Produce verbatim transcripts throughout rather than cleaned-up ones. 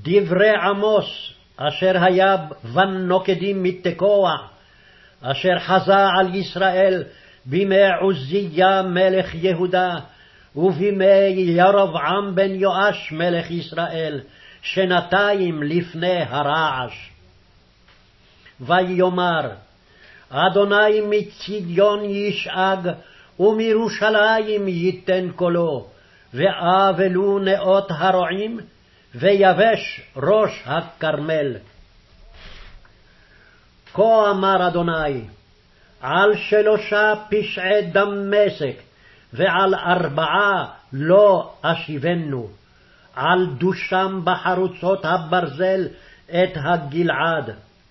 דברי עמוס, אשר היה בנוקדים מתקוע, אשר חזה על ישראל בימי עוזיה מלך יהודה, ובימי ירבעם בן יואש מלך ישראל, שנתיים לפני הרעש. ויאמר, אדוני מצידיון ישאג, ומירושלים ייתן קולו, ואבלו נאות הרועים, ויבש ראש הכרמל. כה אמר אדוני, על שלושה פשעי דמשק, ועל ארבעה לא אשיבנו, על דושם בחרוצות הברזל את הגלעד.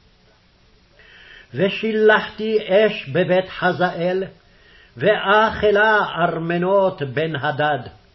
ושילחתי אש בבית חזאל, ואכלה ארמנות בן הדד.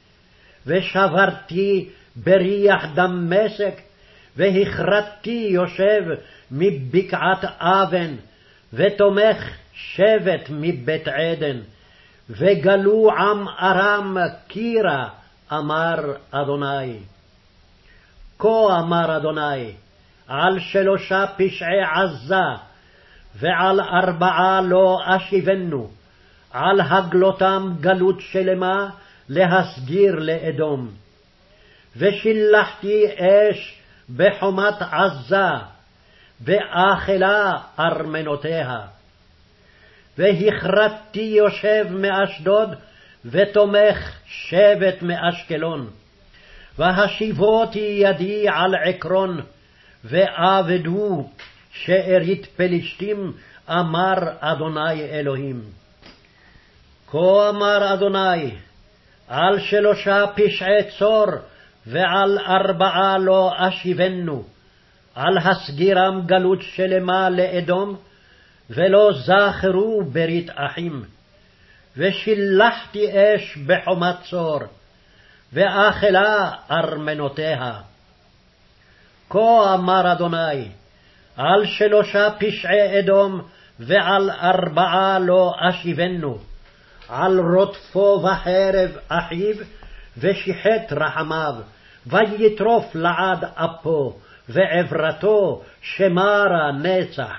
ושברתי בריח דמשק, והכרתי יושב מבקעת אבן, ותומך שבט מבית עדן, וגלו עם ארם קירה, אמר אדוני. כה אמר אדוני, על שלושה פשעי עזה, ועל ארבעה לא אשיבנו, על הגלותם גלות שלמה להסגיר לאדום. ושילחתי אש בחומת עזה, ואכלה ארמנותיה. והכרתי יושב מאשדוד, ותומך שבט מאשקלון. והשיבותי ידי על עקרון, ואבדו שארית פלשתים, אמר אדוני אלוהים. כה אמר אדוני, על שלושה פשעי צור, ועל ארבעה לא אשיבנו, על הסגירם גלות שלמה לאדום, ולא זכרו ברית אחים. ושילחתי אש בחומת צור, ואכלה ארמנותיה. כה אמר אדוני, על שלושה פשעי אדום, ועל ארבעה לא אשיבנו, על רודפו בחרב אחיו, ושיחת רחמיו, ויטרוף לעד אפו, ועברתו שמרה נצח.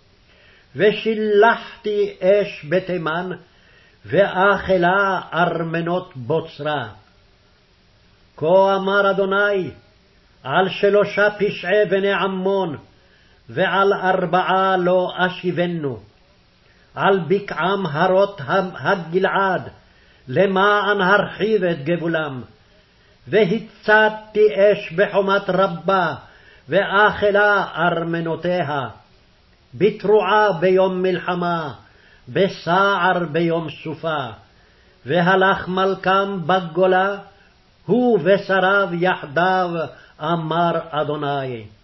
ושילחתי אש בתימן, ואכלה ארמנות בוצרה. כה אמר אדוני, על שלושה פשעי בני עמון, ועל ארבעה לא אשיבנו, על בקעם הרות הגלעד, למען הרחיב את גבולם. והצתתי אש בחומת רבה, ואכלה ארמנותיה, בתרועה ביום מלחמה, בסער ביום סופה. והלך מלכם בגולה, הוא ושריו יחדיו, אמר אדוני.